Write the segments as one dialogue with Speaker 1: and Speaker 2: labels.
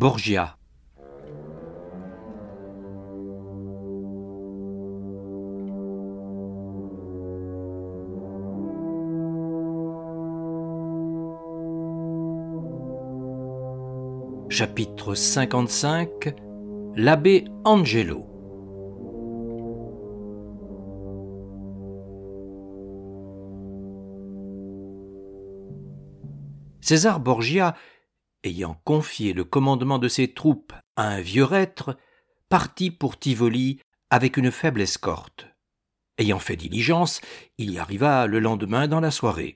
Speaker 1: Borgia. Chapitre 55. L'abbé Angelo. César Borgia, ayant confié le commandement de ses troupes à un vieux reître, partit pour Tivoli avec une faible escorte. Ayant fait diligence, il y arriva le lendemain dans la soirée.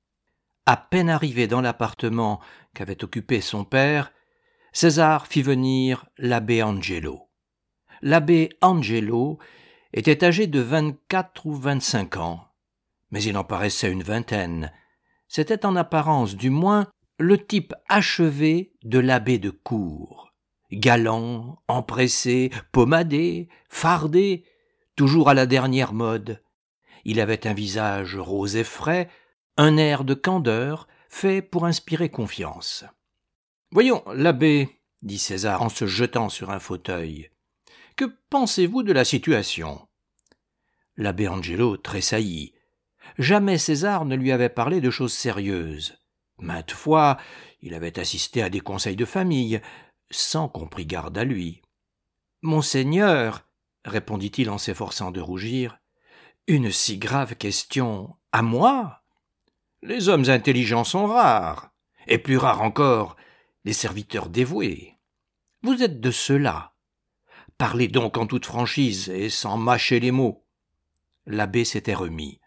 Speaker 1: À peine arrivé dans l'appartement qu'avait occupé son père, César fit venir l'abbé Angelo. L'abbé Angelo était âgé de 24 ou 25 ans, mais il en paraissait une vingtaine. C'était en apparence, du moins, le type achevé de l'abbé de cour. Galant, empressé, pommadé, fardé, toujours à la dernière mode. Il avait un visage rose et frais, un air de candeur, fait pour inspirer confiance. « Voyons, l'abbé, dit César en se jetant sur un fauteuil, que pensez-vous de la situation ?» L'abbé Angelo tressaillit. Jamais César ne lui avait parlé de choses sérieuses. Maintes fois, il avait assisté à des conseils de famille, sans qu'on prît garde à lui. « Monseigneur, répondit-il en s'efforçant de rougir, une si grave question à moi ? Les hommes intelligents sont rares, et plus rares encore les serviteurs dévoués. Vous êtes de ceux-là. Parlez donc en toute franchise et sans mâcher les mots. » L'abbé s'était remis.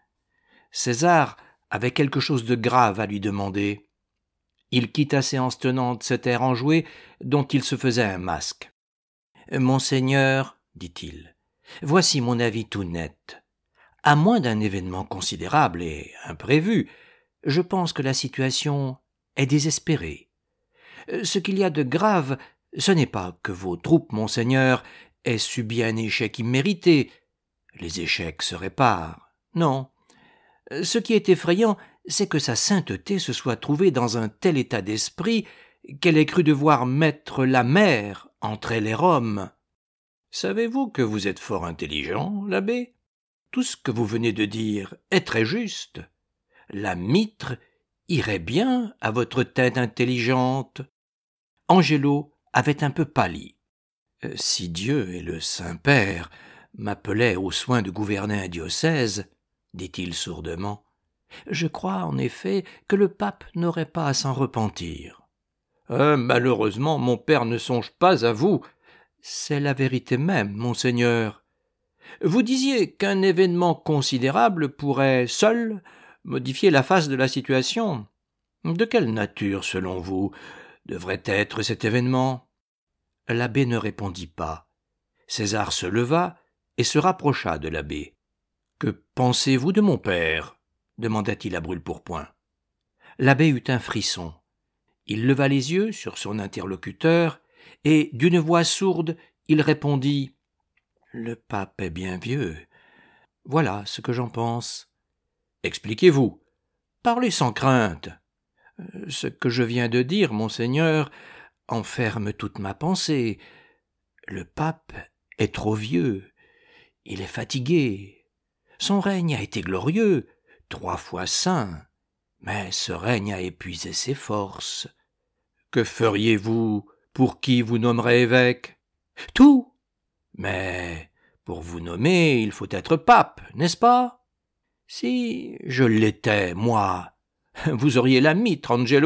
Speaker 1: César avait quelque chose de grave à lui demander. Il quitta séance tenante cet air enjoué dont il se faisait un masque. « Monseigneur, dit-il, voici mon avis tout net. À moins d'un événement considérable et imprévu, je pense que la situation est désespérée. Ce qu'il y a de grave, ce n'est pas que vos troupes, monseigneur, aient subi un échec immérité. Les échecs se réparent. Non. Ce qui est effrayant, c'est que sa sainteté se soit trouvée dans un tel état d'esprit qu'elle ait cru devoir mettre la mer entre elle et Rome. Savez-vous que vous êtes fort intelligent, l'abbé ? Tout ce que vous venez de dire est très juste. La mitre irait bien à votre tête intelligente. » Angelo avait un peu pâli. « Si Dieu et le Saint-Père m'appelaient aux soins de gouverner un diocèse, dit-il sourdement, je crois en effet que le pape n'aurait pas à s'en repentir. Malheureusement, mon père ne songe pas à vous. C'est la vérité même, monseigneur. Vous disiez qu'un événement considérable pourrait seul modifier la face de la situation. De quelle nature, selon vous, devrait être cet événement ? » L'abbé ne répondit pas. César se leva et se rapprocha de l'abbé. « Que pensez-vous de mon père ?» demanda-t-il à brûle-pourpoint. L'abbé eut un frisson. Il leva les yeux sur son interlocuteur et, d'une voix sourde, il répondit « Le pape est bien vieux. Voilà ce que j'en pense. »« Expliquez-vous. Parlez sans crainte. » « Ce que je viens de dire, monseigneur, enferme toute ma pensée. Le pape est trop vieux. Il est fatigué. Son règne a été glorieux, 3 fois saint, mais ce règne a épuisé ses forces. Que feriez-vous pour qui vous nommerez évêque ? Tout. Mais pour vous nommer, il faut être pape, n'est-ce pas ? Si je l'étais, moi, vous auriez la mitre, Angelo. »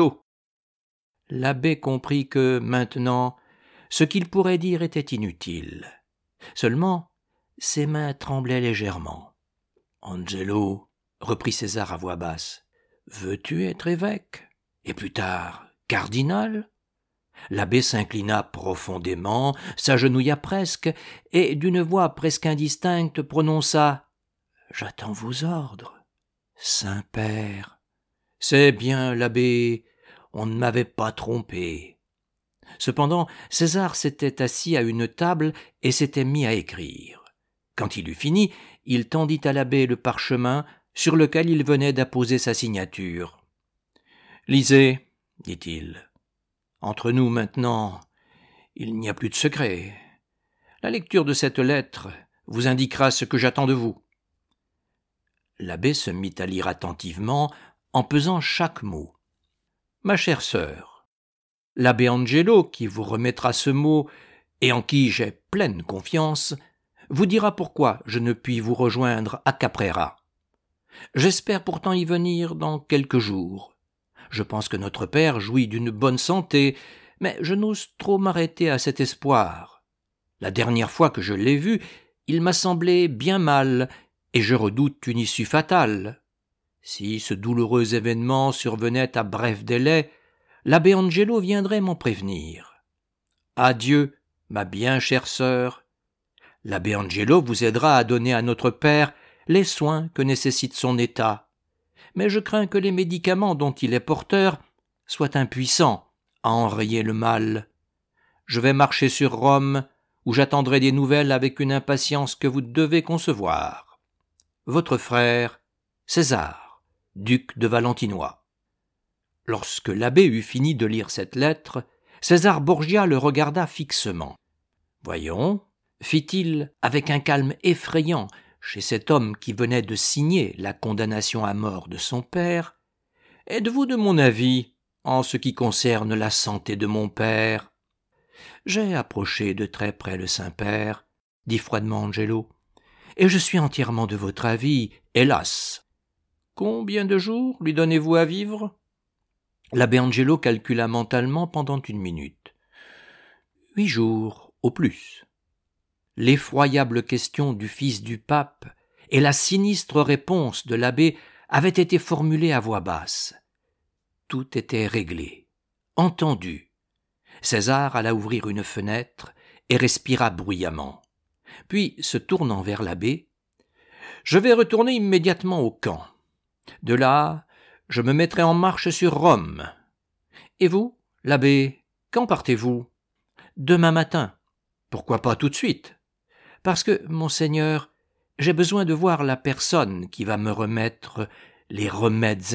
Speaker 1: L'abbé comprit que, maintenant, ce qu'il pourrait dire était inutile. Seulement, ses mains tremblaient légèrement. « Angelo, » reprit César à voix basse, « veux-tu être évêque ? Et plus tard, cardinal ?» L'abbé s'inclina profondément, s'agenouilla presque, et d'une voix presque indistincte prononça « J'attends vos ordres, Saint-Père. » « C'est bien, l'abbé, on ne m'avait pas trompé. » Cependant, César s'était assis à une table et s'était mis à écrire. Quand il eut fini, il tendit à l'abbé le parchemin sur lequel il venait d'apposer sa signature. « Lisez, dit-il. Entre nous maintenant, il n'y a plus de secret. La lecture de cette lettre vous indiquera ce que j'attends de vous. » L'abbé se mit à lire attentivement, en pesant chaque mot. « Ma chère sœur, l'abbé Angelo, qui vous remettra ce mot, et en qui j'ai pleine confiance, vous dira pourquoi je ne puis vous rejoindre à Caprera. J'espère pourtant y venir dans quelques jours. Je pense que notre père jouit d'une bonne santé, mais je n'ose trop m'arrêter à cet espoir. La dernière fois que je l'ai vu, il m'a semblé bien mal, et je redoute une issue fatale. Si ce douloureux événement survenait à bref délai, l'abbé Angelo viendrait m'en prévenir. Adieu, ma bien chère sœur. L'abbé Angelo vous aidera à donner à notre père les soins que nécessite son état. Mais je crains que les médicaments dont il est porteur soient impuissants à enrayer le mal. Je vais marcher sur Rome, où j'attendrai des nouvelles avec une impatience que vous devez concevoir. Votre frère, César, duc de Valentinois. » Lorsque l'abbé eut fini de lire cette lettre, César Borgia le regarda fixement. « Voyons, » fit-il avec un calme effrayant chez cet homme qui venait de signer la condamnation à mort de son père, « êtes-vous de mon avis en ce qui concerne la santé de mon père ?»« J'ai approché de très près le Saint-Père, » dit froidement Angelo, « et je suis entièrement de votre avis, hélas. » « Combien de jours lui donnez-vous à vivre ?» L'abbé Angelo calcula mentalement pendant 1 minute. 8 jours, au plus. L'effroyable question du fils du pape et la sinistre réponse de l'abbé avaient été formulées à voix basse. Tout était réglé, entendu. César alla ouvrir une fenêtre et respira bruyamment. Puis, se tournant vers l'abbé, « Je vais retourner immédiatement au camp. De là, je me mettrai en marche sur Rome. Et vous, l'abbé, quand partez-vous ? » ?»« Demain matin. » »« Pourquoi pas tout de suite ? » ?»« Parce que, monseigneur, j'ai besoin de voir la personne qui va me remettre les remèdes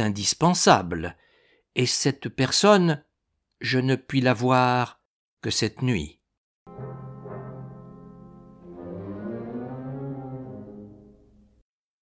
Speaker 1: indispensables, et cette personne, je ne puis la voir que cette nuit. »